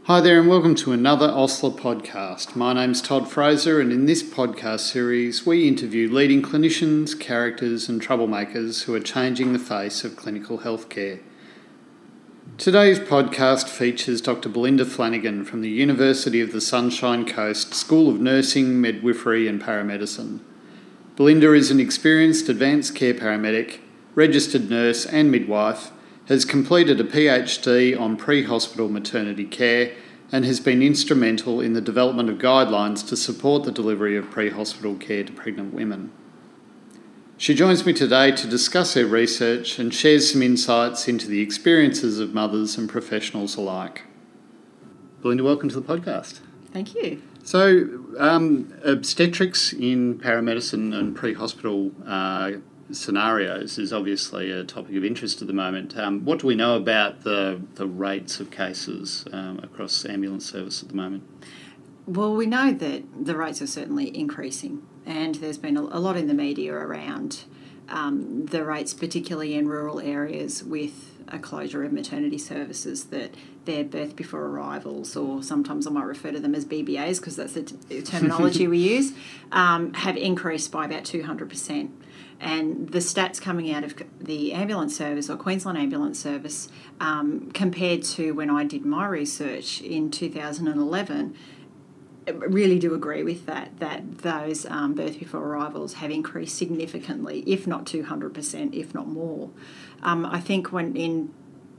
Hi there and welcome to another Osler podcast. My name's Todd Fraser, and in this podcast series we interview leading clinicians, characters and troublemakers who are changing the face of clinical healthcare. Today's podcast features Dr. Belinda Flanagan from the University of the Sunshine Coast School of Nursing, Midwifery and Paramedicine. Belinda is an experienced advanced care paramedic, registered nurse and midwife, has completed a PhD on pre-hospital maternity care and has been instrumental in the development of guidelines to support the delivery of pre-hospital care to pregnant women. She joins me today to discuss her research and shares some insights into the experiences of mothers and professionals alike. Belinda, welcome to the podcast. Thank you. So, obstetrics in paramedicine and pre-hospital scenarios is obviously a topic of interest at the moment. What do we know about the rates of cases across ambulance service at the moment? Well, we know that the rates are certainly increasing, and there's been a lot in the media around the rates, particularly in rural areas with a closure of maternity services, that their birth before arrivals, or sometimes I might refer to them as BBAs because that's the terminology we use, have increased by about 200%. And the stats coming out of the ambulance service or Queensland Ambulance Service compared to when I did my research in 2011 really do agree with that those birth before arrivals have increased significantly, if not 200%, if not more. I think when in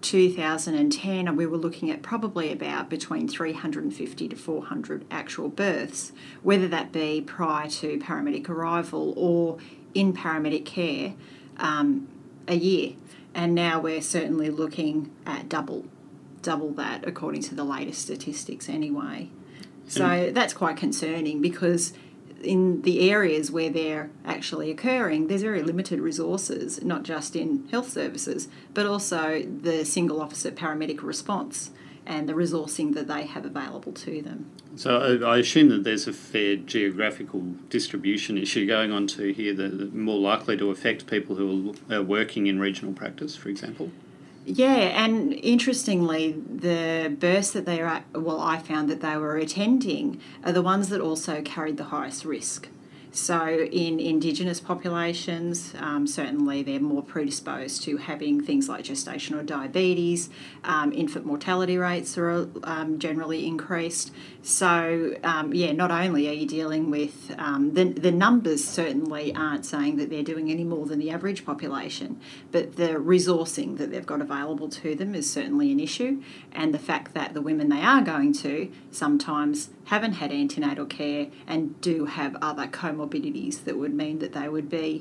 2010 we were looking at probably about between 350 to 400 actual births, whether that be prior to paramedic arrival or in paramedic care a year, and now we're certainly looking at double that according to the latest statistics anyway. So that's quite concerning, because in the areas where they're actually occurring, there's very limited resources, not just in health services, but also the single officer paramedic response and the resourcing that they have available to them. So I assume that there's a fair geographical distribution issue going on too here that are more likely to affect people who are working in regional practice, for example. Yeah, and interestingly, the births that I found that they were attending are the ones that also carried the highest risk. So in Indigenous populations, certainly they're more predisposed to having things like gestational diabetes. Infant mortality rates are generally increased. So, not only are you dealing with the numbers certainly aren't saying that they're doing any more than the average population, but the resourcing that they've got available to them is certainly an issue. And the fact that the women they are going to sometimes haven't had antenatal care and do have other comorbidities that would mean that they would be,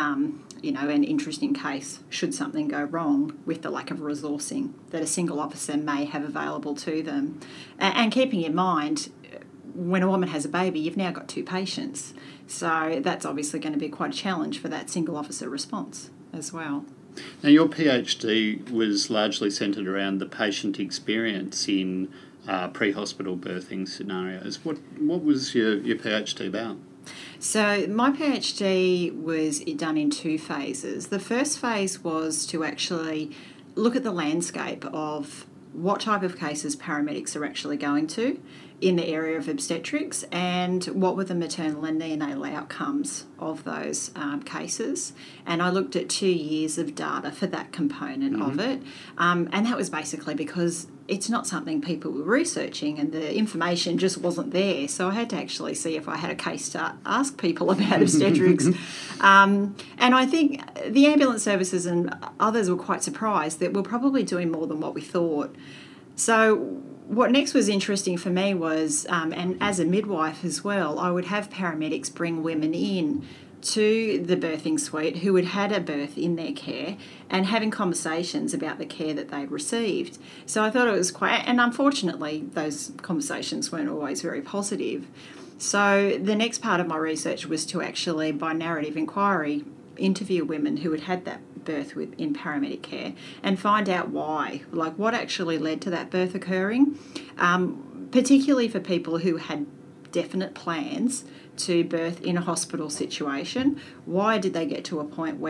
an interesting case should something go wrong with the lack of resourcing that a single officer may have available to them. And keeping in mind, when a woman has a baby, you've now got two patients. So that's obviously going to be quite a challenge for that single officer response as well. Now, your PhD was largely centred around the patient experience in pre-hospital birthing scenarios. What was your PhD about? So my PhD was done in two phases. The first phase was to actually look at the landscape of what type of cases paramedics are actually going to in the area of obstetrics, and what were the maternal and neonatal outcomes of those cases. And I looked at 2 years of data for that component of it. And that was basically because it's not something people were researching and the information just wasn't there. So I had to actually see if I had a case to ask people about obstetrics. And I think the ambulance services and others were quite surprised that we're probably doing more than what we thought. So what next was interesting for me was, and as a midwife as well, I would have paramedics bring women in to the birthing suite who had had a birth in their care and having conversations about the care that they'd received. So I thought it was quite, and unfortunately those conversations weren't always very positive. So the next part of my research was to actually, by narrative inquiry, interview women who had had that birth in paramedic care and find out why, like what actually led to that birth occurring, particularly for people who had definite plans to birth in a hospital situation. Why did they get to a point where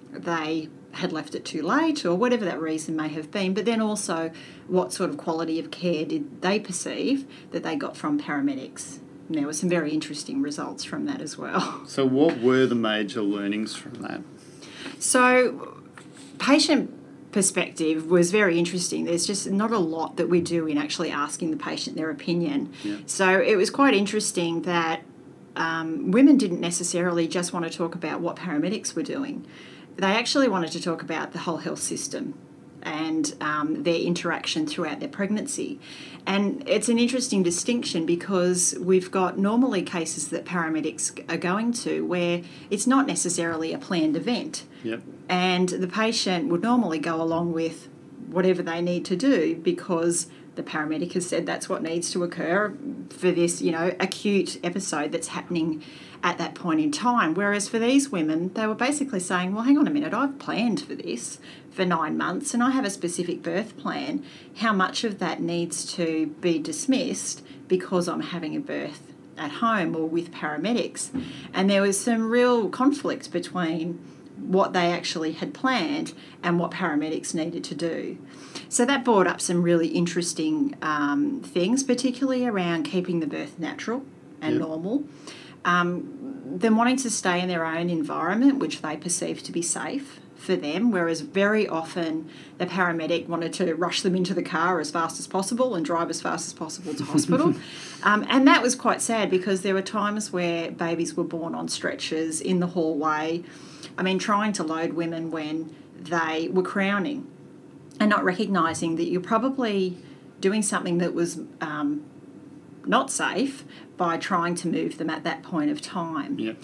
they had left it too late or whatever that reason may have been, but then also what sort of quality of care did they perceive that they got from paramedics. And there were some very interesting results from that as well. So what were the major learnings from that? So patient perspective was very interesting. There's just not a lot that we do in actually asking the patient their opinion. Yeah. So it was quite interesting that women didn't necessarily just want to talk about what paramedics were doing. They actually wanted to talk about the whole health system and their interaction throughout their pregnancy. And it's an interesting distinction because we've got normally cases that paramedics are going to where it's not necessarily a planned event. Yep. And the patient would normally go along with whatever they need to do because the paramedic has said that's what needs to occur for this, acute episode that's happening at that point in time. Whereas for these women, they were basically saying, well, hang on a minute, I've planned for this for 9 months and I have a specific birth plan. How much of that needs to be dismissed because I'm having a birth at home or with paramedics? And there was some real conflict between what they actually had planned and what paramedics needed to do. So that brought up some really interesting things, particularly around keeping the birth natural and normal. Them wanting to stay in their own environment, which they perceived to be safe for them, whereas very often the paramedic wanted to rush them into the car as fast as possible and drive as fast as possible to hospital. And that was quite sad because there were times where babies were born on stretchers in the hallway. I mean, trying to load women when they were crowning and not recognising that you're probably doing something that was not safe by trying to move them at that point of time. Yep.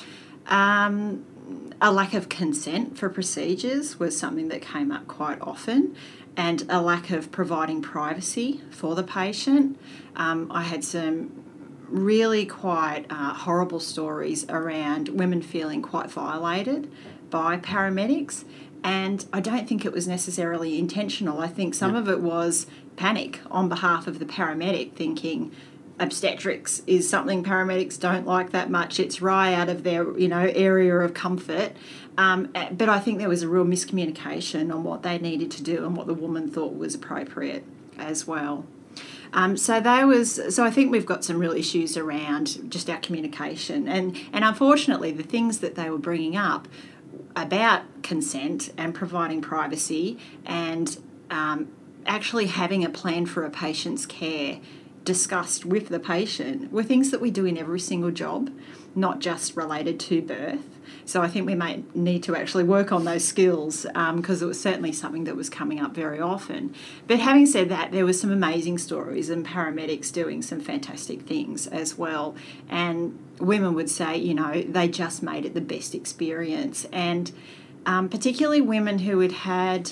A lack of consent for procedures was something that came up quite often, and a lack of providing privacy for the patient. I had some really quite horrible stories around women feeling quite violated by paramedics, and I don't think it was necessarily intentional. I think some of it was panic on behalf of the paramedic, thinking obstetrics is something paramedics don't like that much. It's right out of their, area of comfort. But I think there was a real miscommunication on what they needed to do and what the woman thought was appropriate as well. So I think we've got some real issues around just our communication. And unfortunately, the things that they were bringing up about consent and providing privacy and actually having a plan for a patient's care discussed with the patient were things that we do in every single job, not just related to birth. So I think we might need to actually work on those skills because it was certainly something that was coming up very often. But having said that, there were some amazing stories and paramedics doing some fantastic things as well. And women would say, they just made it the best experience. And particularly women who had had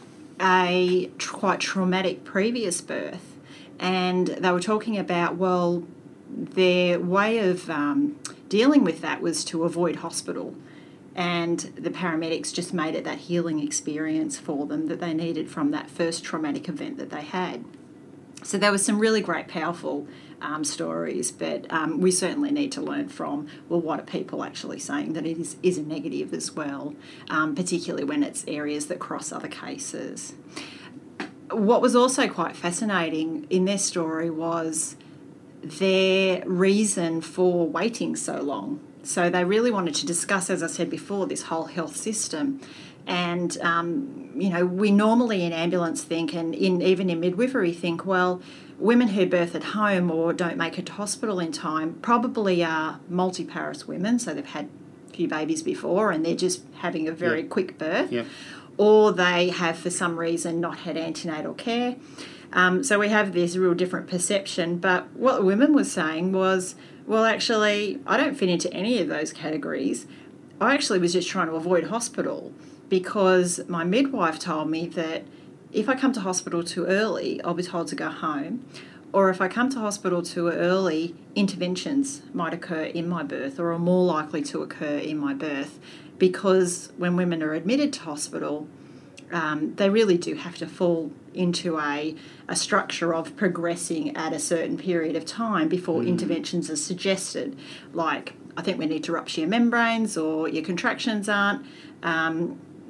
a quite traumatic previous birth. And they were talking about, well, their way of dealing with that was to avoid hospital. And the paramedics just made it that healing experience for them that they needed from that first traumatic event that they had. So there were some really great, powerful stories, but we certainly need to learn from, well, what are people actually saying that it is a negative as well, particularly when it's areas that cross other cases. What was also quite fascinating in their story was their reason for waiting so long. So they really wanted to discuss, as I said before, this whole health system. And, we normally in ambulance think, and even in midwifery think, well, women who birth at home or don't make it to hospital in time probably are multiparous women, so they've had a few babies before and they're just having a very quick birth. Yeah. Or they have, for some reason, not had antenatal care. So we have this real different perception. But what the women were saying was, well, actually, I don't fit into any of those categories. I actually was just trying to avoid hospital because my midwife told me that if I come to hospital too early, I'll be told to go home. Or if I come to hospital too early, interventions might occur in my birth or are more likely to occur in my birth. Because when women are admitted to hospital, they really do have to fall into a structure of progressing at a certain period of time before interventions are suggested. Like, I think we need to rupture your membranes or your contractions aren't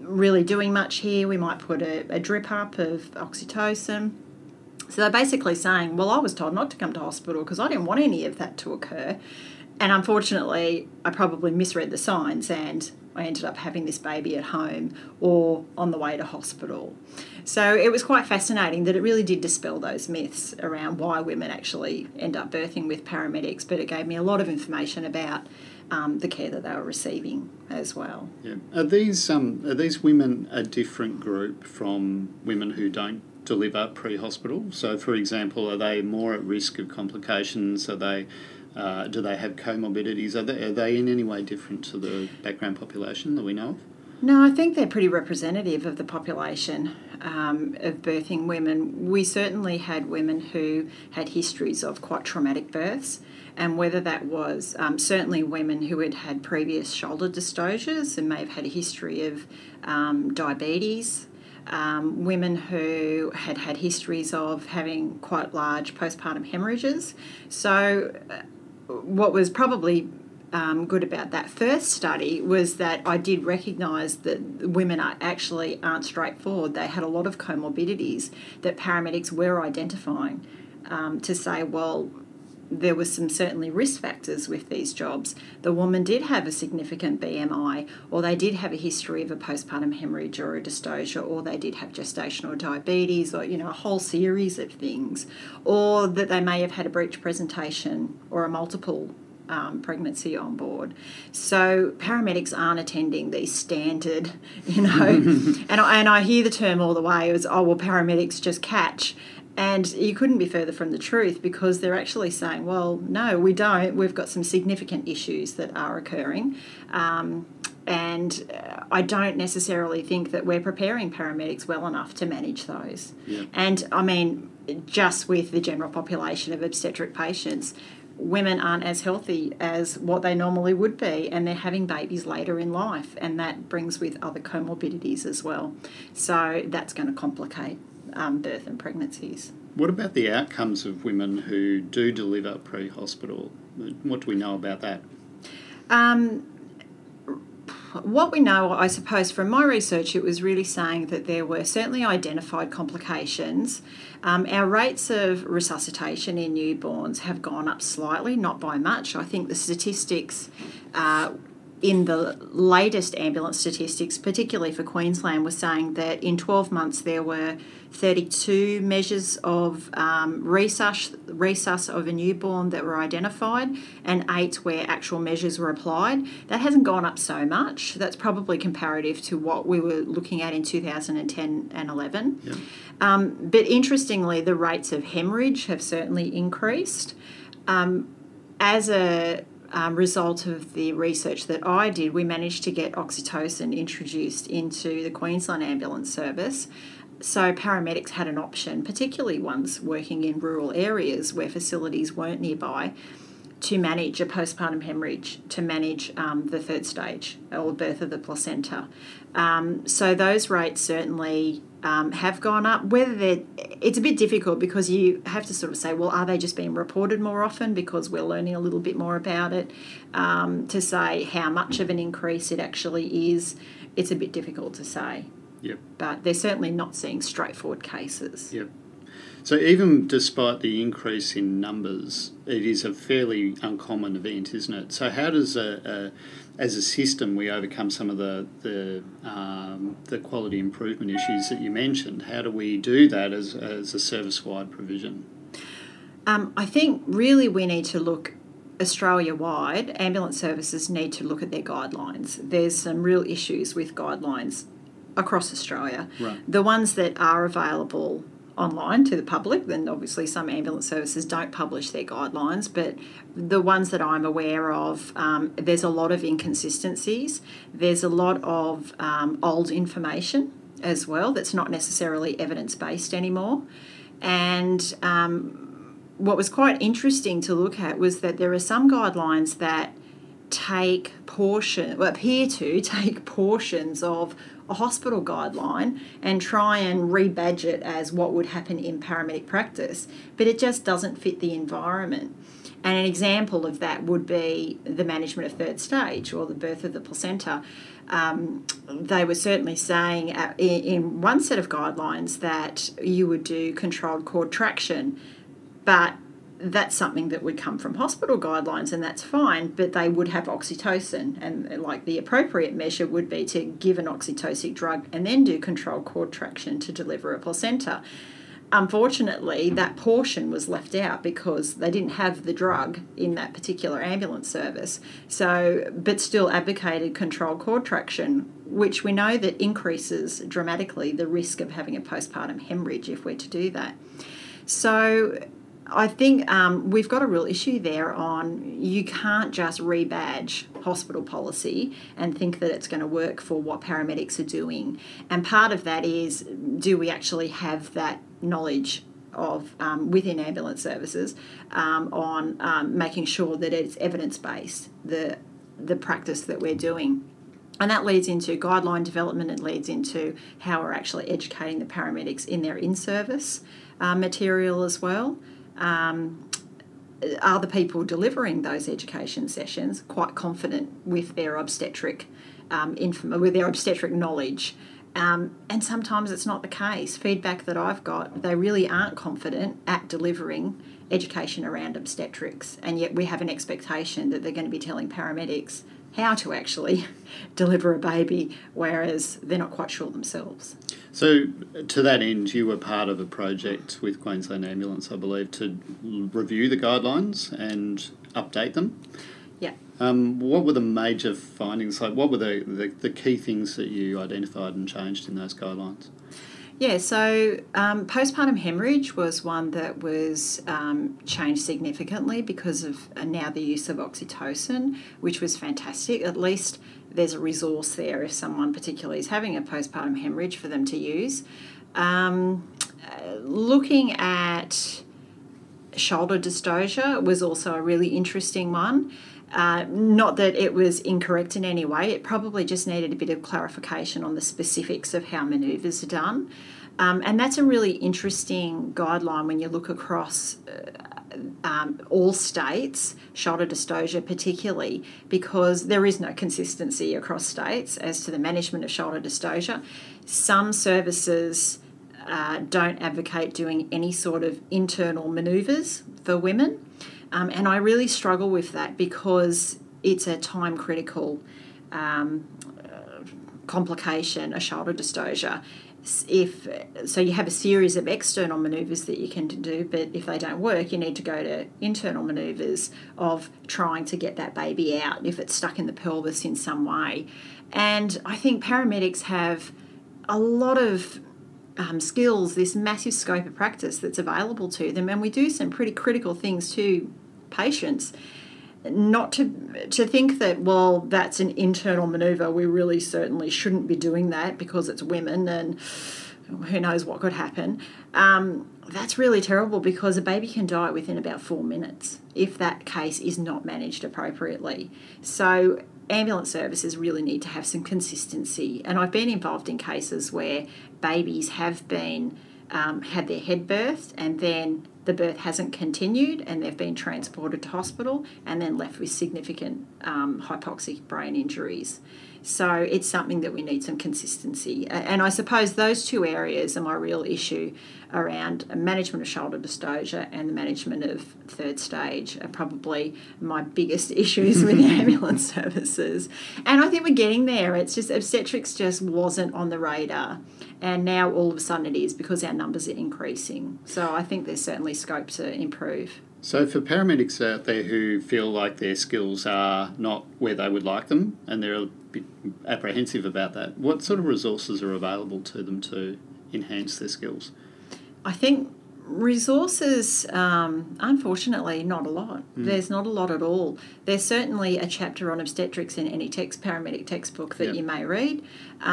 really doing much here. We might put a drip up of oxytocin. So they're basically saying, well, I was told not to come to hospital because I didn't want any of that to occur. And unfortunately, I probably misread the signs and I ended up having this baby at home or on the way to hospital. So it was quite fascinating that it really did dispel those myths around why women actually end up birthing with paramedics, but it gave me a lot of information about the care that they were receiving as well. Yeah. Are these women a different group from women who don't deliver pre-hospital? So, for example, are they more at risk of complications? Are they do they have comorbidities? Are they in any way different to the background population that we know of? No, I think they're pretty representative of the population of birthing women. We certainly had women who had histories of quite traumatic births, and whether that was certainly women who had had previous shoulder dystocias and may have had a history of diabetes, women who had had histories of having quite large postpartum hemorrhages. So what was probably good about that first study was that I did recognise that women aren't straightforward. They had a lot of comorbidities that paramedics were identifying to say, well, there was some certainly risk factors with these jobs. The woman did have a significant BMI, or they did have a history of a postpartum hemorrhage or a dystocia, or they did have gestational diabetes, or a whole series of things, or that they may have had a breech presentation or a multiple pregnancy on board. So paramedics aren't attending these standard, and I hear the term all the way as, oh, well, paramedics just catch. And you couldn't be further from the truth, because they're actually saying, well, no, we don't. We've got some significant issues that are occurring. And I don't necessarily think that we're preparing paramedics well enough to manage those. Yeah. And, I mean, just with the general population of obstetric patients, women aren't as healthy as what they normally would be, and they're having babies later in life, and that brings with other comorbidities as well. So that's going to complicate birth and pregnancies. What about the outcomes of women who do deliver pre-hospital? What do we know about that? What we know, I suppose, from my research, it was really saying that there were certainly identified complications. Our rates of resuscitation in newborns have gone up slightly, not by much. I think the statistics in the latest ambulance statistics, particularly for Queensland, was saying that in 12 months there were 32 measures of resus of a newborn that were identified, and 8 where actual measures were applied. That hasn't gone up so much. That's probably comparative to what we were looking at in 2010 and 11. Yeah. But interestingly, the rates of hemorrhage have certainly increased. As a result of the research that I did, we managed to get oxytocin introduced into the Queensland Ambulance Service. So paramedics had an option, particularly ones working in rural areas where facilities weren't nearby, to manage a postpartum hemorrhage, to manage the third stage or birth of the placenta. So those rates certainly have gone up. It's a bit difficult, because you have to sort of say, well, are they just being reported more often because we're learning a little bit more about it? To say how much of an increase it actually is, it's a bit difficult to say. Yep. But they're certainly not seeing straightforward cases. Yep. So even despite the increase in numbers, it is a fairly uncommon event, isn't it? So how does as a system we overcome some of the quality improvement issues that you mentioned? How do we do that as a service-wide provision? I think really we need to look Australia-wide. Ambulance services need to look at their guidelines. There's some real issues with guidelines across Australia. Right. The ones that are available online to the public, then obviously some ambulance services don't publish their guidelines, but the ones that I'm aware of, there's a lot of inconsistencies. There's a lot of old information as well that's not necessarily evidence-based anymore. And what was quite interesting to look at was that there are some guidelines that appear to take portions of a hospital guideline and try and rebadge it as what would happen in paramedic practice, but it just doesn't fit the environment. And an example of that would be the management of third stage or the birth of the placenta. They were certainly saying in one set of guidelines that you would do controlled cord traction, but that's something that would come from hospital guidelines, and that's fine, but they would have oxytocin, and like the appropriate measure would be to give an oxytocic drug and then do controlled cord traction to deliver a placenta. Unfortunately, that portion was left out because they didn't have the drug in that particular ambulance service. So, but still advocated controlled cord traction, which we know that increases dramatically the risk of having a postpartum hemorrhage if we're to do that. So I think we've got a real issue there on you can't just rebadge hospital policy and think that it's going to work for what paramedics are doing. And part of that is, do we actually have that knowledge of within ambulance services on making sure that it's evidence-based, the practice that we're doing. And that leads into guideline development. It leads into how we're actually educating the paramedics in their in-service material as well. Are the people delivering those education sessions quite confident with their obstetric with their obstetric knowledge? And sometimes it's not the case. Feedback that I've got, they really aren't confident at delivering education around obstetrics, and yet we have an expectation that they're going to be telling paramedics how to actually deliver a baby, whereas they're not quite sure themselves. So to that end, you were part of a project with Queensland Ambulance, I believe, to review the guidelines and update them. Yeah. What were the major findings? Like, what were the key things that you identified and changed in those guidelines? Yeah, so postpartum hemorrhage was one that was changed significantly because of now the use of oxytocin, which was fantastic. At least there's a resource there if someone particularly is having a postpartum hemorrhage for them to use. Looking at shoulder dystocia was also a really interesting one. Not that it was incorrect in any way, it probably just needed a bit of clarification on the specifics of how manoeuvres are done. And that's a really interesting guideline when you look across all states, shoulder dystocia particularly, because there is no consistency across states as to the management of shoulder dystocia. Some services don't advocate doing any sort of internal manoeuvres for women. And I really struggle with that because it's a time-critical complication, a shoulder dystocia. So you have a series of external manoeuvres that you can do, but if they don't work, you need to go to internal manoeuvres of trying to get that baby out if it's stuck in the pelvis in some way. And I think paramedics have a lot of skills, this massive scope of practice that's available to them, and we do some pretty critical things to patients. Not to think that, well, that's an internal manoeuvre, we really certainly shouldn't be doing that because it's women and who knows what could happen. That's really terrible because a baby can die within about 4 minutes if that case is not managed appropriately. So ambulance services really need to have some consistency. And I've been involved in cases where babies have been had their head birthed and then the birth hasn't continued and they've been transported to hospital and then left with significant hypoxic brain injuries. So it's something that we need some consistency. And I suppose those two areas are my real issue around management of shoulder dystocia and the management of third stage are probably my biggest issues with ambulance services. And I think we're getting there. It's just obstetrics just wasn't on the radar. And now all of a sudden it is because our numbers are increasing. So I think there's certainly scope to improve. So for paramedics out there who feel like their skills are not where they would like them and they're a bit apprehensive about that, what sort of resources are available to them to enhance their skills? I think resources, unfortunately, not a lot. There's not a lot at all. There's certainly a chapter on obstetrics in any paramedic textbook that you may read.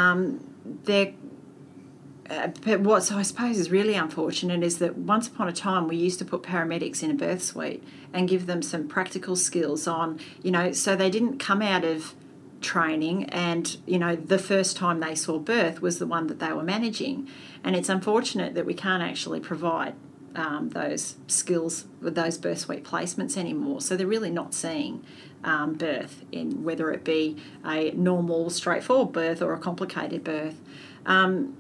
But what I suppose is really unfortunate is that once upon a time we used to put paramedics in a birth suite and give them some practical skills on, so they didn't come out of training and, the first time they saw birth was the one that they were managing. And it's unfortunate that we can't actually provide those skills with those birth suite placements anymore. So they're really not seeing birth, in whether it be a normal, straightforward birth or a complicated birth. And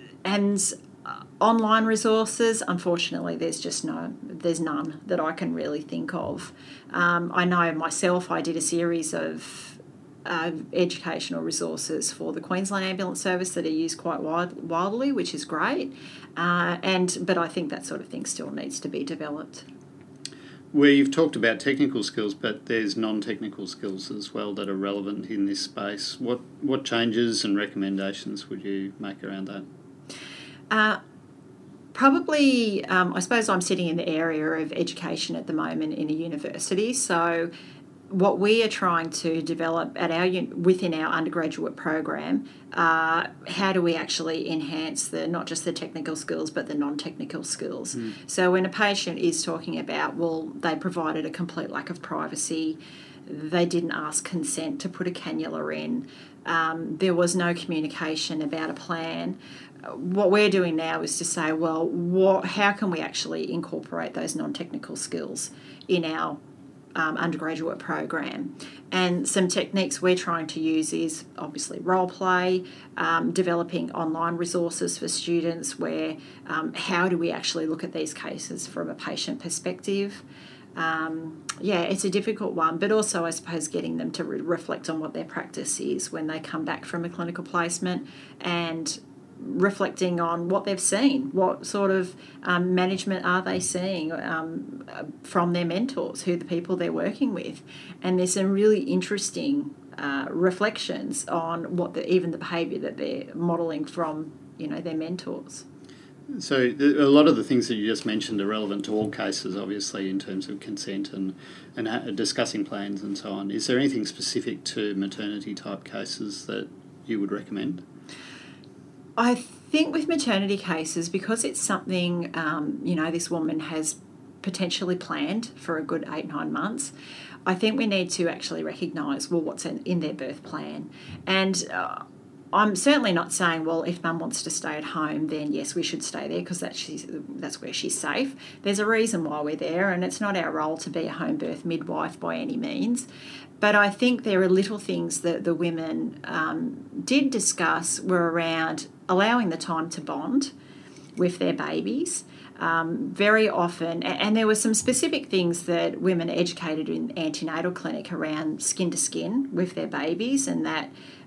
online resources, unfortunately, there's none that I can really think of. I know myself, I did a series of educational resources for the Queensland Ambulance Service that are used quite widely, which is great. But I think that sort of thing still needs to be developed. Where you've talked about technical skills, but there's non-technical skills as well that are relevant in this space. What changes and recommendations would you make around that? Probably, I suppose I'm sitting in the area of education at the moment in a university. So what we are trying to develop within our undergraduate program, how do we actually enhance not just the technical skills but the non-technical skills. So when a patient is talking about, well, they provided a complete lack of privacy, they didn't ask consent to put a cannula in, there was no communication about a plan. What we're doing now is to say, well, how can we actually incorporate those non-technical skills in our undergraduate program? And some techniques we're trying to use is obviously role play, developing online resources for students where how do we actually look at these cases from a patient perspective. It's a difficult one, but also I suppose getting them to reflect on what their practice is when they come back from a clinical placement, and reflecting on what they've seen, what sort of management are they seeing from their mentors, who the people they're working with. And there's some really interesting reflections on even the behaviour that they're modelling from their mentors. So a lot of the things that you just mentioned are relevant to all cases, obviously, in terms of consent and discussing plans and so on. Is there anything specific to maternity type cases that you would recommend? I think with maternity cases, because it's something, this woman has potentially planned for a good 8-9 months, I think we need to actually recognise, what's in their birth plan. And I'm certainly not saying, if mum wants to stay at home, then yes, we should stay there because that's where she's safe. There's a reason why we're there, and it's not our role to be a home birth midwife by any means. But I think there are little things that the women did discuss were around allowing the time to bond with their babies. Very often, and there were some specific things that women educated in antenatal clinic around skin to skin with their babies, and that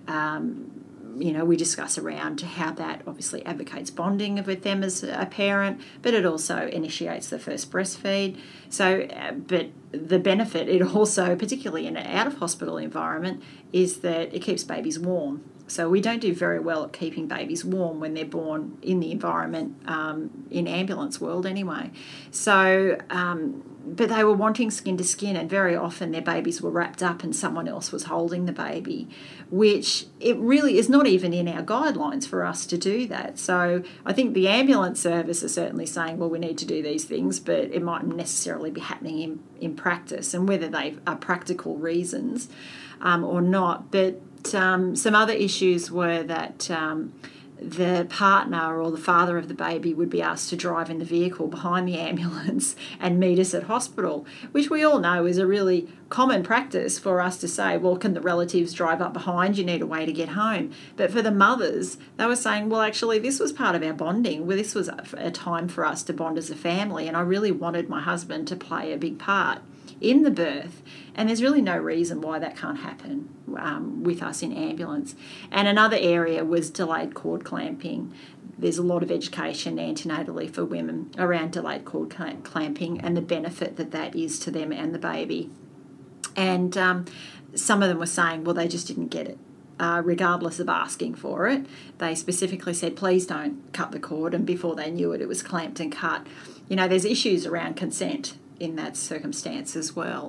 we discuss around how that obviously advocates bonding with them as a parent, but it also initiates the first breastfeed. So, but the benefit, it also, particularly in an out-of-hospital environment, is that it keeps babies warm. So we don't do very well at keeping babies warm when they're born in the environment, in ambulance world anyway. So, but they were wanting skin to skin, and very often their babies were wrapped up and someone else was holding the baby, which it really is not even in our guidelines for us to do that. So I think the ambulance service are certainly saying, we need to do these things, but it mightn't necessarily be happening in practice, and whether they are practical reasons or not. But some other issues were that the partner or the father of the baby would be asked to drive in the vehicle behind the ambulance and meet us at hospital, which we all know is a really common practice for us to say, can the relatives drive up behind? You need a way to get home. But for the mothers, they were saying, actually, this was part of our bonding. This was a time for us to bond as a family, and I really wanted my husband to play a big part in the birth, and there's really no reason why that can't happen with us in ambulance. And another area was delayed cord clamping. There's a lot of education antenatally for women around delayed cord clamping and the benefit that is to them and the baby. And some of them were saying, they just didn't get it. Regardless of asking for it, they specifically said, please don't cut the cord, and before they knew it, it was clamped and cut. There's issues around consent in that circumstance as well.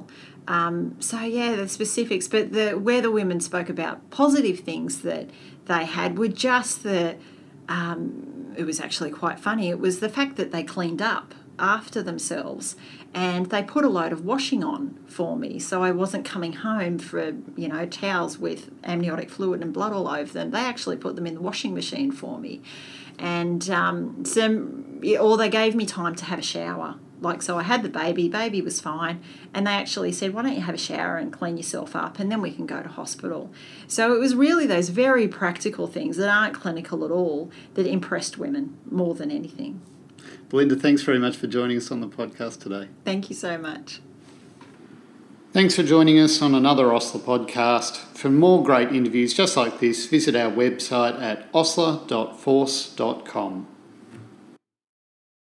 The specifics, but where the women spoke about positive things that they had were just it was actually quite funny. It was the fact that they cleaned up after themselves, and they put a load of washing on for me, so I wasn't coming home for towels with amniotic fluid and blood all over them. They actually put them in the washing machine for me. And some or they gave me time to have a shower. Like, so I had the baby was fine, and they actually said, why don't you have a shower and clean yourself up, and then we can go to hospital. So it was really those very practical things that aren't clinical at all that impressed women more than anything. Belinda, thanks very much for joining us on the podcast today. Thank you so much. Thanks for joining us on another Osler podcast. For more great interviews just like this, visit our website at osler.force.com.